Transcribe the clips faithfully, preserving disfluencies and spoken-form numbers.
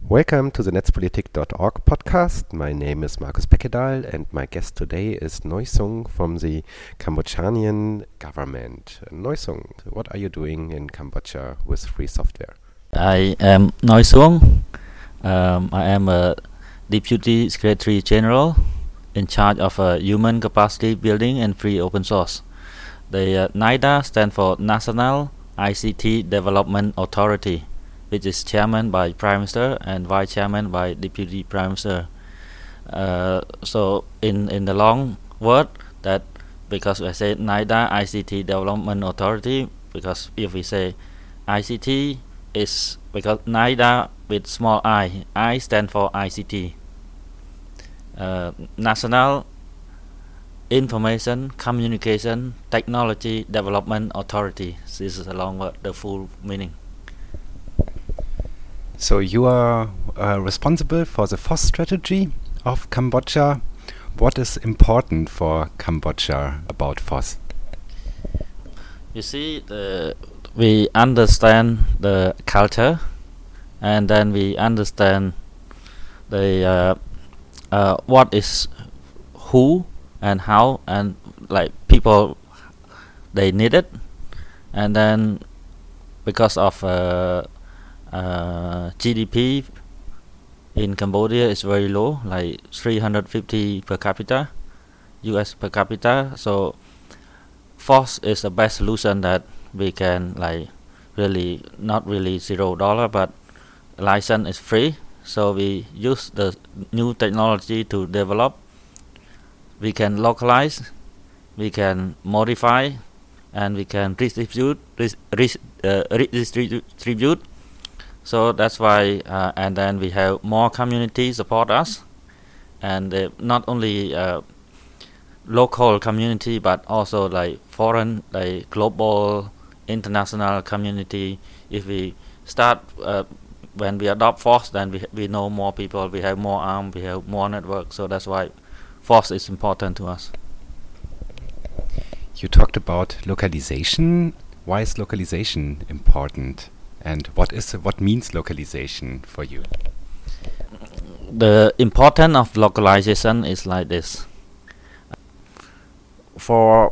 Welcome to the netzpolitik dot org podcast. My name is Markus Beckedahl and my guest today is Noysung from the Cambodian government. Noysung, what are you doing in Cambodia with free software? I am Noysung. Um, I am a Deputy Secretary General in charge of uh, human capacity building and free open source. The uh, NIDA stands for National I C T Development Authority, which is chairman by Prime Minister and vice chairman by Deputy Prime Minister. Uh, so in, in the long word, that because I say NIDA I C T Development Authority, because if we say I C T is because NIDA with small I, I stand for I C T. Uh, National Information Communication Technology Development Authority. This is a long word, the full meaning. So you are uh, responsible for the F O S strategy of Cambodia. What is important for Cambodia about F O S? You see, the, we understand the culture, and then we understand the uh, uh, what is who and how, and like people they need it, and then because of uh, uh, G D P in Cambodia is very low, like three hundred fifty per capita, U S per capita. So F O S is the best solution that we can like really not really zero dollar, but license is free. So we use the new technology to develop. We can localize, we can modify, and we can redistribute, re re uh, redistribute. So that's why, uh, and then we have more community support us, and uh, not only uh, local community, but also like foreign, like global, international community. If we start uh, when we adopt F O S, then we we know more people, we have more arm, we have more network. So that's why F O S is important to us. You talked about localization. Why is localization important? And what is what means localization for you? The importance of localization is like this. For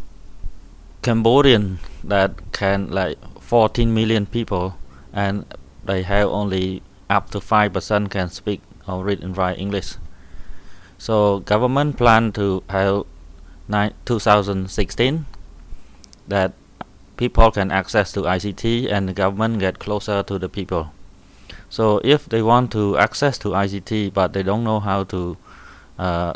Cambodian that can like fourteen million people, and they have only up to five percent can speak or read and write English. So government plan to have two thousand sixteen that people can access to I C T and the government get closer to the people. So if they want to access to I C T but they don't know how to uh,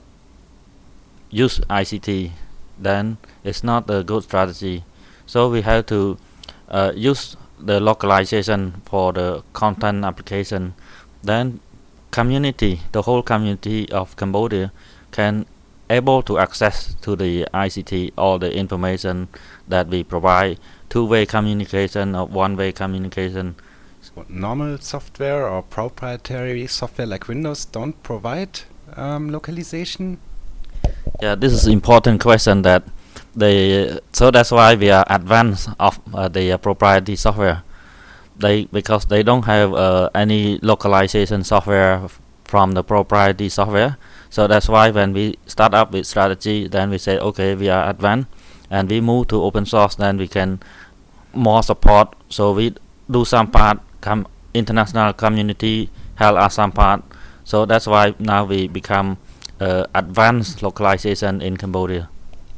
use I C T, then it's not a good strategy. So we have to uh, use the localization for the content application. Then community, the whole community of Cambodia can able to access to the I C T, all the information that we provide, two-way communication or one-way communication. So normal software or proprietary software like Windows don't provide um, localization? Yeah, this is important question that they, so that's why we are advanced of uh, the uh, proprietary software. They because they don't have uh, any localization software f from the proprietary software. So that's why when we start up with strategy, then we say, okay, we are advanced, and we move to open source, then we can more support. So we do some part, com international community help us some part. So that's why now we become uh, advanced localization in Cambodia.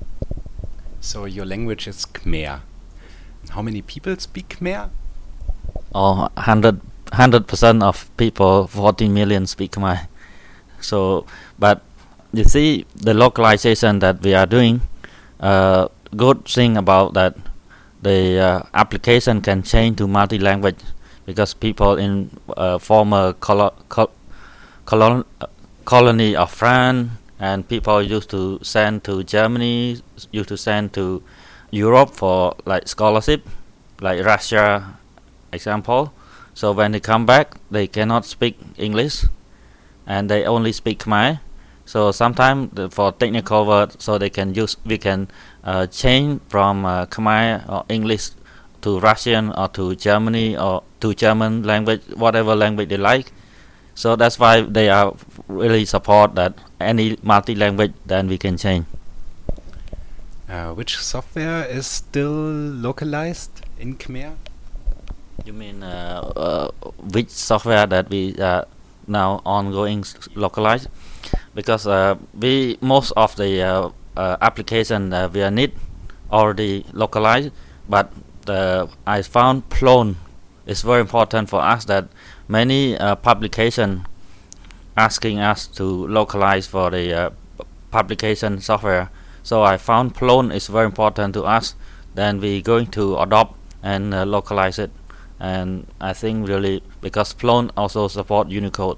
So your language is Khmer. How many people speak Khmer? Oh, one hundred percent of people, fourteen million speak Khmer. So, but you see the localization that we are doing, uh, good thing about that the uh, application can change to multi-language, because people in uh, former colo col colon uh, colony of France, and people used to send to Germany, used to send to Europe for like scholarship, like Russia example. So when they come back, they cannot speak English, and they only speak Khmer. So sometimes for technical words, so they can use, we can uh, change from uh, Khmer or English to Russian or to Germany or to German language, whatever language they like. So that's why they are really support that any multi-language then we can change. Uh, which software is still localized in Khmer? You mean uh, uh, which software that we uh, now ongoing localized? Because uh, we most of the uh, uh, application uh, we need already localized, but uh, I found Plone is very important for us, that many uh, publication asking us to localize for the uh, publication software. So I found Plone is very important to us. Then we going to adopt and uh, localize it. And I think really because Plone also support Unicode.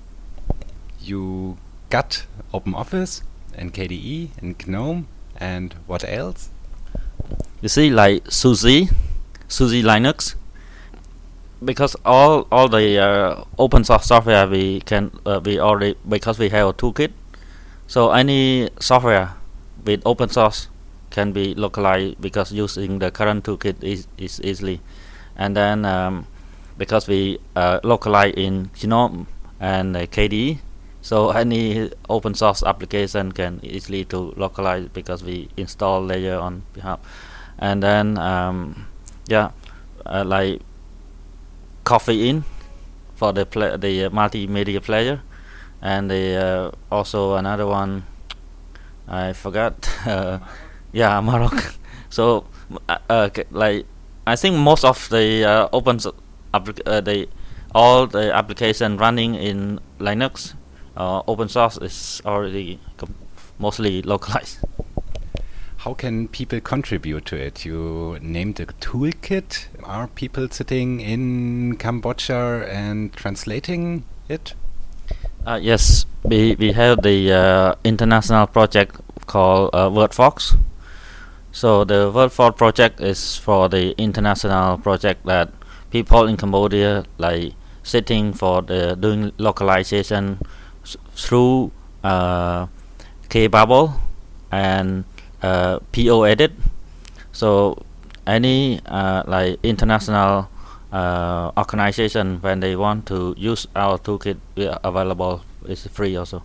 You got OpenOffice and K D E and GNOME and what else? You see, like SUSE, SUSE Linux. Because all all the uh, open source software we can uh, we already, because we have a toolkit, so any software with open source can be localized because using the current toolkit is, is easily. And then um, because we uh, localize in GNOME and uh, K D E, so any open source application can easily to localize because we install layer on behalf. And then um, yeah, uh, like Coffee In for the play, the uh, multimedia player, and the uh, also another one I forgot. uh, yeah, Maroc. So uh, uh, like I think most of the uh, open applic uh, the all the application running in Linux uh, open source is already mostly localized. How can people contribute to it? You named a toolkit. Are people sitting in Cambodia and translating it? Uh, yes, we, we have the uh, international project called uh, WordFox. So the WordFox project is for the international project that people in Cambodia like sitting for the doing localization through uh, Kbabel and Uh, P O edit. So any uh, like international uh, organization, when they want to use our toolkit, we are available. It's free also.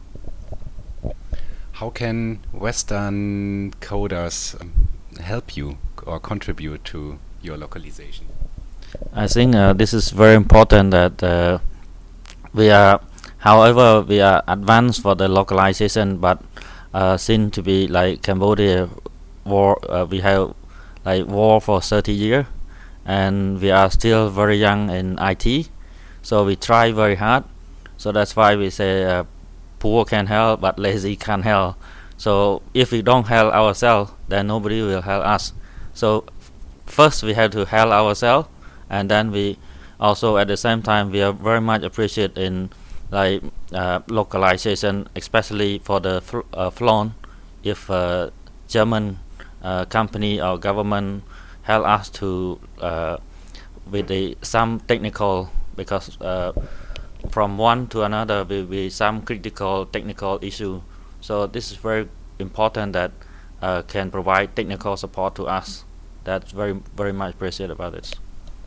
How can Western coders um, help you or contribute to your localization? I think uh, this is very important that uh, we are, however, we are advanced for the localization, but Uh, seem to be like Cambodia war. Uh, we have like war for thirty years, and we are still very young in I T. So we try very hard. So that's why we say uh, poor can help, but lazy can't help. So if we don't help ourselves, then nobody will help us. So first we have to help ourselves, and then we also at the same time we are very much appreciated in like uh, localization, especially for the fl uh, Plone. If uh, German uh, company or government help us to uh, with the some technical, because uh, from one to another will be some critical technical issue. So this is very important that uh, can provide technical support to us. That's very very much appreciated about it.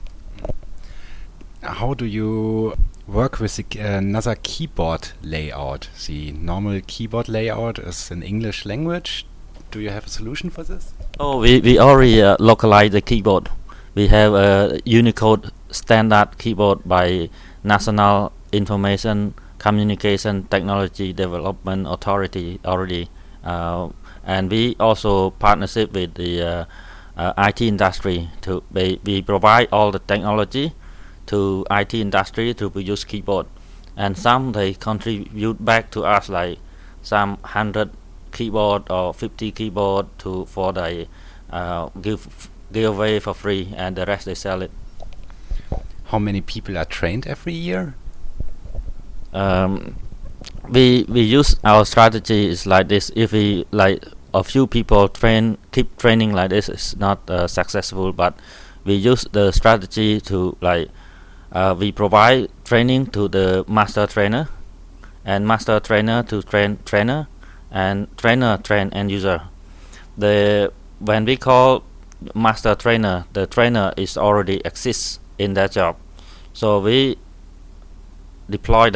How do you work with the, uh, another keyboard layout? The normal keyboard layout is in English language. Do you have a solution for this? Oh, we, we already uh, localize the keyboard. We have a Unicode standard keyboard by National Information Communication Technology Development Authority already. Uh, and we also partnership with the uh, uh, I T industry. To we, we provide all the technology to I T industry to produce keyboard, and some they contribute back to us like some hundred keyboard or fifty keyboard to for the uh, give give away for free, and the rest they sell it. How many people are trained every year? Um, we we use our strategy is like this. If we like a few people train keep training like this, it's not uh, successful, but we use the strategy to like Uh, we provide training to the master trainer, and master trainer to train trainer, and trainer train end user. The when we call master trainer, the trainer is already exists in that job, so we deploy them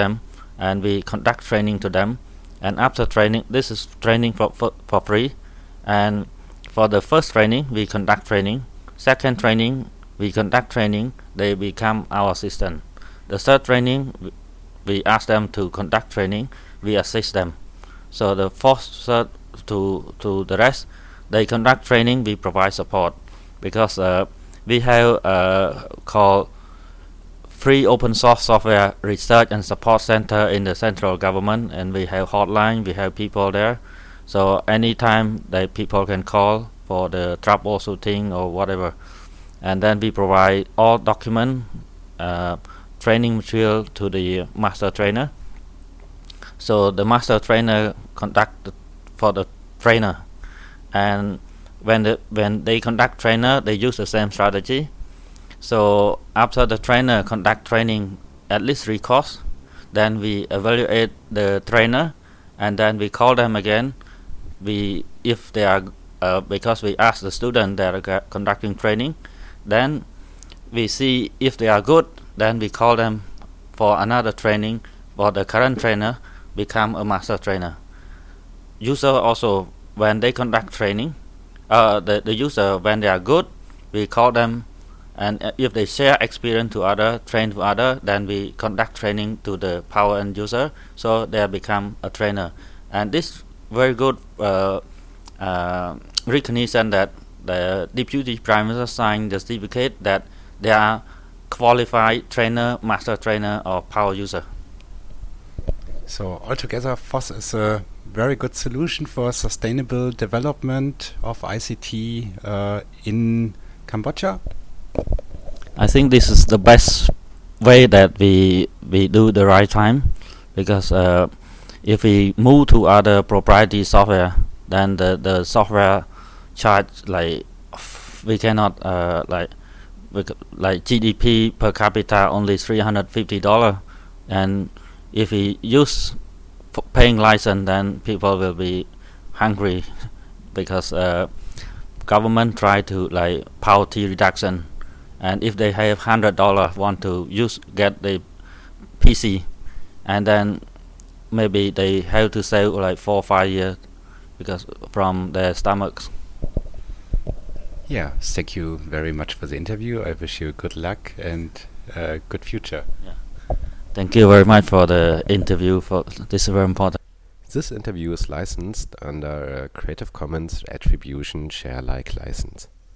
and we conduct training to them. And after training, this is training for, for, for free. And for the first training, we conduct training. Second training, we conduct training. They become our assistant. The third training, we ask them to conduct training. We assist them. So the fourth, third to to the rest, they conduct training. We provide support because uh, we have uh, called free open source software research and support center in the central government, and we have hotline. We have people there. So anytime that people can call for the troubleshooting or whatever, and then we provide all document, uh, training material to the master trainer. So the master trainer conduct for the trainer, and when the when they conduct trainer, they use the same strategy. So after the trainer conduct training at least three courses, then we evaluate the trainer, and then we call them again. We if they are uh, because we ask the student that are conducting training, then we see if they are good. Then we call them for another training for the current trainer become a master trainer. User also, when they conduct training, uh, the, the user, when they are good, we call them, and uh, if they share experience to other, train to other, then we conduct training to the power end user, so they become a trainer. And this very good uh, uh, recognition that the Deputy Prime Minister signed the certificate that they are qualified trainer, master trainer, or power user. So altogether, F O S is a very good solution for sustainable development of I C T uh, in Cambodia. I think this is the best way that we we do the right time, because uh, if we move to other proprietary software, then the the software charge, like we cannot uh, like like G D P per capita only three hundred fifty dollars, and if we use f paying license, then people will be hungry because uh, government try to like poverty reduction, and if they have hundred dollar want to use get the P C, and then maybe they have to save like four or five years because from their stomachs. Yeah, thank you very much for the interview. I wish you good luck and uh, good future. Yeah. Thank you very much for the interview. For this is very important. This interview is licensed under a Creative Commons Attribution Share Alike license.